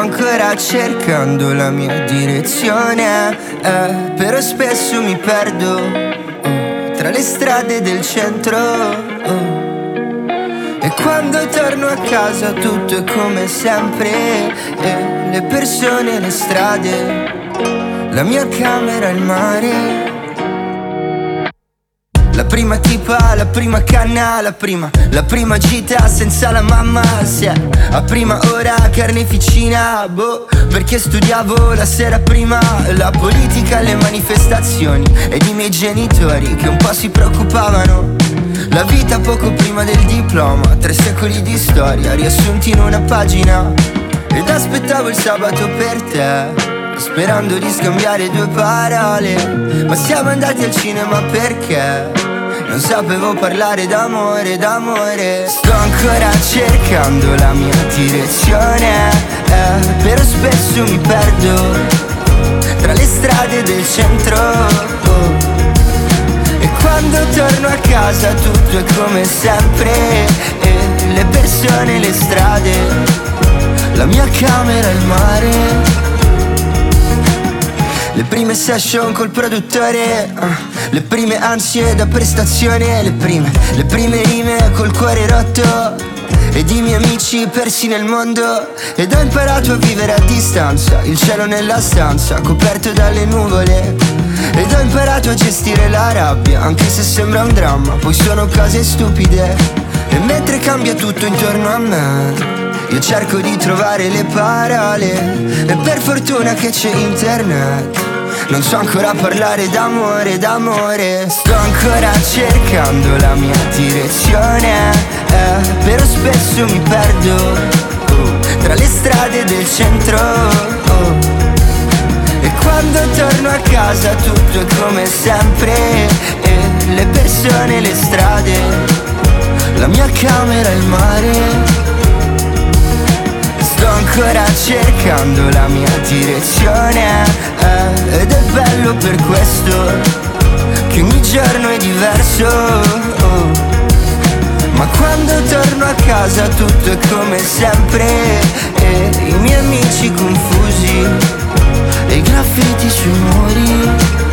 ancora cercando la mia direzione, però spesso mi perdo tra le strade del centro. E quando torno a casa tutto è come sempre, le persone, le strade, la mia camera, il mare. La prima tipa, la prima canna, la prima gita senza la mamma, sì. A prima ora carneficina, boh, perché studiavo la sera prima la politica, le manifestazioni ed i miei genitori che un po' si preoccupavano. La vita poco prima del diploma, 3 secoli di storia riassunti in una pagina. Ed aspettavo il sabato per te, sperando di scambiare 2 parole. Ma siamo andati al cinema perché non sapevo parlare d'amore, d'amore. Sto ancora cercando la mia direzione, però spesso mi perdo tra le strade del centro. E quando torno a casa tutto è come sempre, le persone, le strade, la mia camera, il mare. Le prime session col produttore, le prime ansie da prestazione, le prime rime col cuore rotto, ed i miei amici persi nel mondo. Ed ho imparato a vivere a distanza, il cielo nella stanza coperto dalle nuvole. Ed ho imparato a gestire la rabbia, anche se sembra un dramma, poi sono cose stupide. E mentre cambia tutto intorno a me, io cerco di trovare le parole. E per fortuna che c'è internet, non so ancora parlare d'amore, d'amore. Sto ancora cercando la mia direzione, però spesso mi perdo tra le strade del centro. E quando torno a casa tutto è come sempre, le persone, le strade, la mia camera, il mare. Sto ancora cercando la mia direzione, ed è bello per questo che ogni giorno è diverso. Ma quando torno a casa tutto è come sempre, i miei amici confusi e i graffiti sui muri.